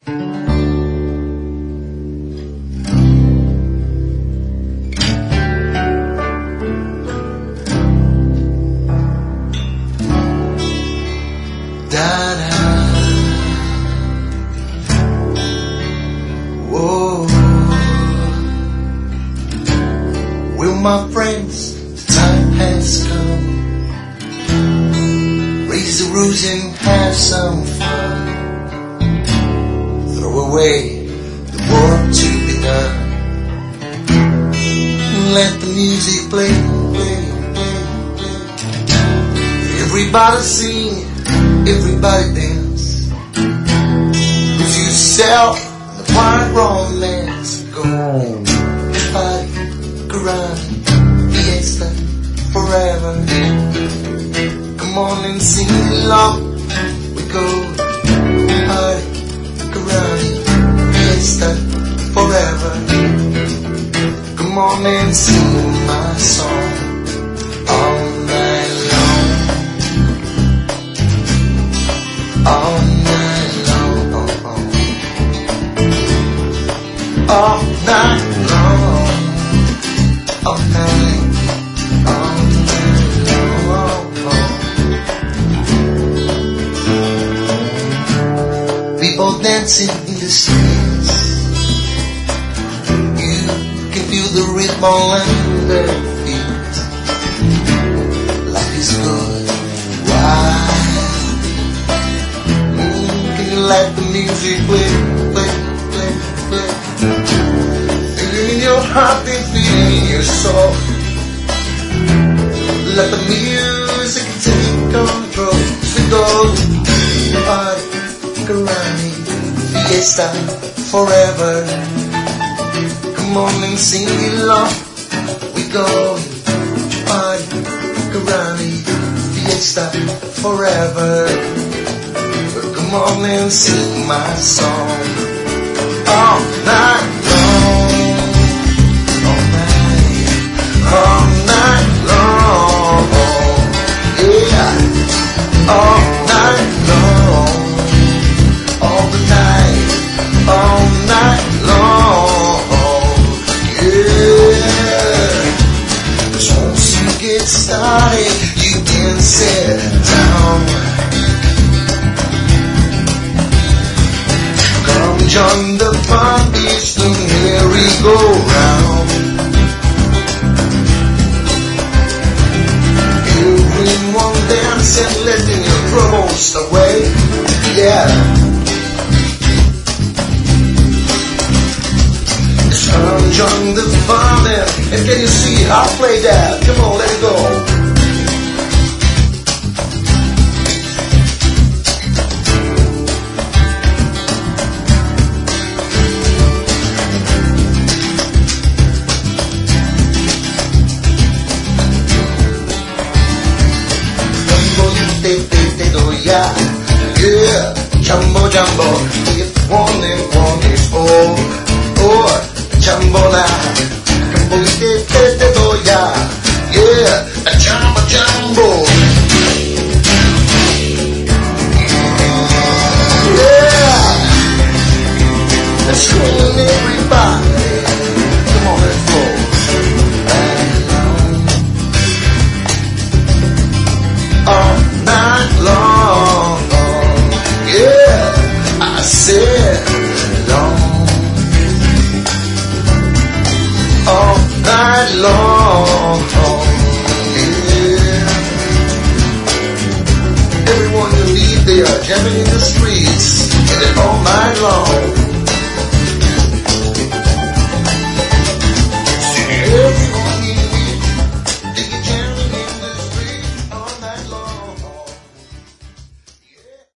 My friends, the time has come. Raise the roots and have some fun. Throw away the work to be done. Let the music play, play, play, play. Everybody sing, everybody dance. Lose yourself in the quiet romance. Go on, party, grind. Fiesta forever. Come on and sing along. We go party, karate, fiesta forever. Come on and sing my song all night long. All night long. All night long. All night. People dancing in the streets. You can feel the rhythm on their feet. Life is good. Wild. Can you let the music play, play, play, play? Feeling in your heart and feeling in your soul. Let the music take control. We go party, karate, fiesta forever. Come on and sing along. We go party, karate, fiesta forever. Come on and sing my song all night long. All night, all night long. Yeah, all night long. All the night, all night long. Yeah. 'Cause once you get started, you can sit down. Come join the fun, it's the merry-go-round. Everyone dancing, letting your troubles away. Yeah. Come join the fun and can you see how I play that? Come on, let it go. Yeah, jumbo jumbo, if one and one is all, oh, jumbo now, jumbo yeah, a jumbo jumbo, yeah, let's go everybody, come on, let's go. All night long, yeah, I said long, all night long.